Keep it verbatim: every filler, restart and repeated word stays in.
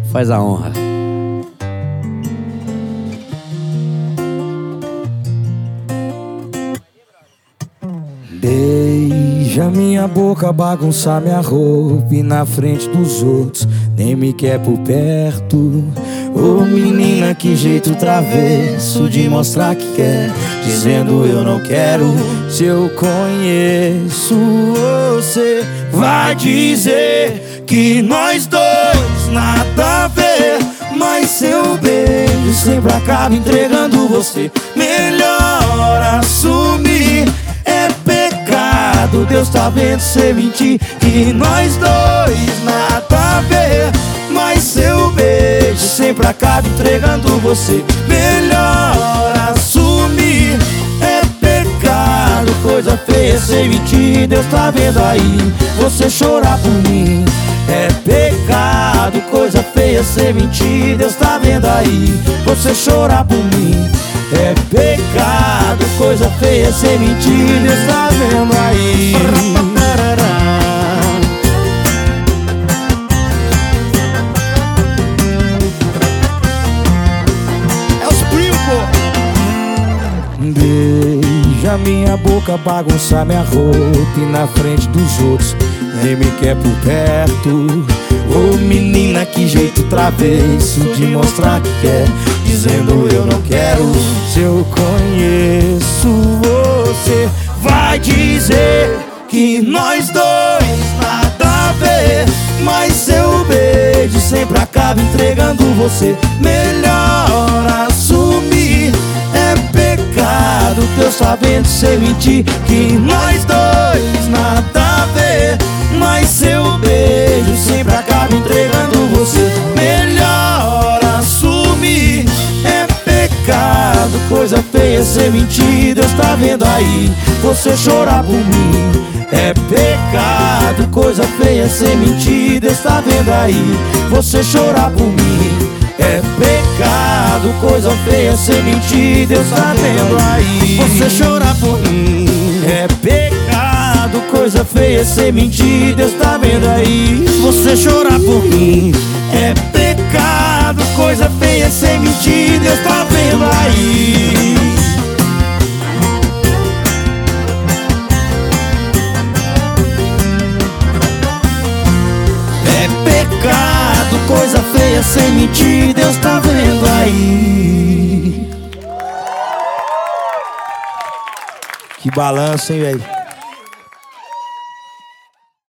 Faz a honra. Beija minha boca, bagunça minha roupa e na frente dos outros nem me quer por perto. Ô menina, que jeito travesso de mostrar que quer, dizendo eu não quero. Se eu conheço você, vai dizer que nós dois nada a ver, mas seu beijo sempre acaba entregando você. Melhor assumir, é pecado, Deus tá vendo cê mentir. Que nós dois nada a ver, mas seu beijo sempre acaba entregando você. Melhor assumir, é pecado, coisa feia cê mentir. Deus tá vendo aí você chorar por mim. É pecado, coisa feia cê mentir. Deus tá vendo aí você chorar por mim. É pecado, coisa feia cê mentir. Deus tá vendo aí. É os primos, pô. Beija minha boca, bagunça minha roupa e na frente dos outros nem me quer por perto. Ô menina, que jeito travesso de mostrar que quer, dizendo eu não quero. Se eu conheço você, vai dizer que nós dois nada a ver, mas seu beijo sempre acaba entregando você. Melhor assumir, é pecado, Deus tá vendo cê mentir. Que nós dois nada a ver, mas seu beijo sempre acaba entregando você. Melhor assumir, é pecado, coisa feia cê mentir. Deus tá vendo aí você chorar por mim. É pecado, coisa feia cê mentir. Deus tá vendo aí você chorar por mim. É pecado, coisa feia cê mentir. Deus tá vendo aí você chorar por mim. É pecado, coisa feia cê mentir. Deus tá vendo aí você chorar por mim. É pecado, coisa feia cê mentir. Deus tá vendo aí. É pecado, coisa feia cê mentir. Deus tá vendo aí. Que balanço, hein, velho.